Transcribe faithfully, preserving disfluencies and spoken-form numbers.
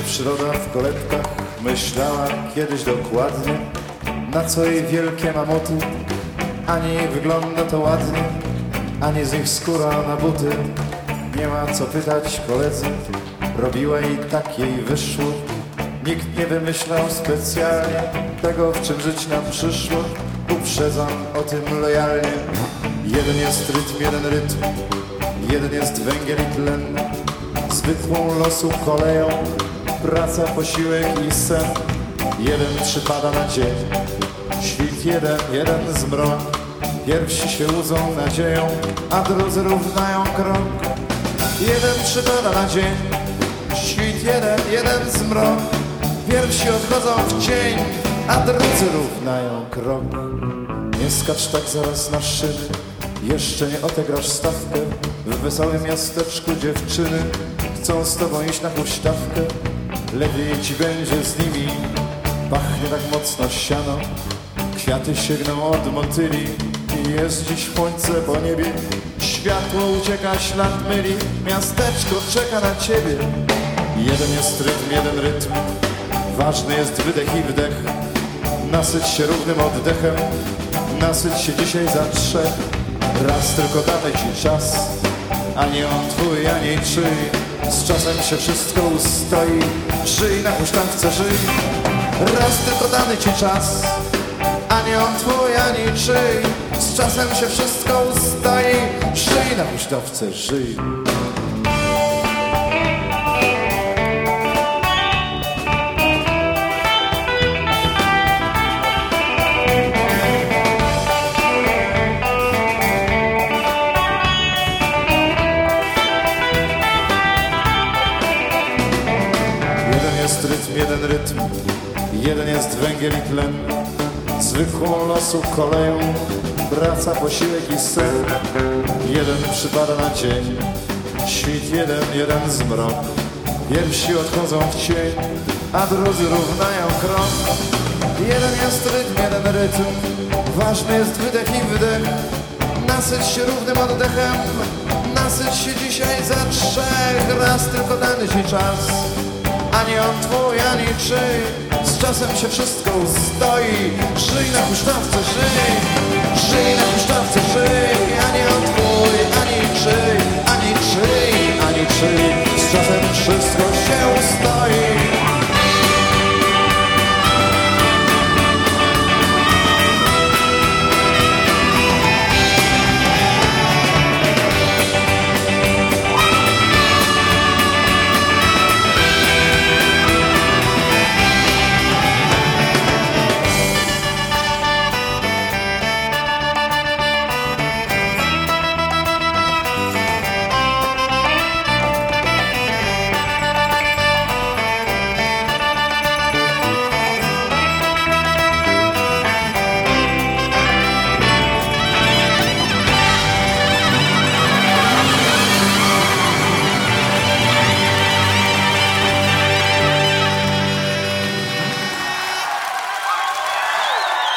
przyroda w kolebkach myślała kiedyś dokładnie, na co jej wielkie mamuty. Ani wygląda to ładnie, ani z nich skóra na buty. Nie ma co pytać koledzy, robiła i tak jej wyszło. Nikt nie wymyślał specjalnie tego, w czym żyć nam przyszło. Uprzedzam o tym lojalnie. Jeden jest rytm, jeden rytm, jeden jest węgiel i tlen. Zwykłą losu koleją, praca, posiłek i sen. Jeden przypada na dzień, świt jeden, jeden zmrok. Pierwsi się łudzą nadzieją, a drudzy równają krok. Jeden przypada na dzień, świt jeden, jeden zmrok. Pierwsi odchodzą w cień, a drudzy równają krok. Nie skacz tak zaraz na szyny, jeszcze nie odegrasz stawkę. W wesołym miasteczku dziewczyny chcą z tobą iść na huśtawkę. Lepiej ci będzie z nimi, pachnie tak mocno siano. Kwiaty sięgną od motyli i jest dziś słońce po niebie. Światło ucieka, ślad myli, miasteczko czeka na ciebie. Jeden jest rytm, jeden rytm, ważny jest wydech i wdech. Nasyć się równym oddechem, nasyć się dzisiaj za trzech. Raz tylko damy ci czas, ani on twój, ani czyj. Z czasem się wszystko ustoi, żyj na huśtawce, żyj. Raz tylko dany ci czas, ani on twój, ani czyj. Z czasem się wszystko ustoi, żyj na huśtawce, żyj. Rytm, jeden rytm, jeden jest węgiel i tlen. Zwykłą losu koleją, praca, posiłek i sen. Jeden przypada na dzień, świt jeden, jeden zmrok. Pierwsi odchodzą w cień, a drudzy równają krok. Jeden jest rytm, jeden rytm, ważny jest wydech i wdech. Nasyć się równym oddechem, nasyć się dzisiaj za trzech. Raz tylko dany ci czas, ani on twój, ani czyj. Z czasem się wszystko ustoi, żyj na huśtawce, żyj.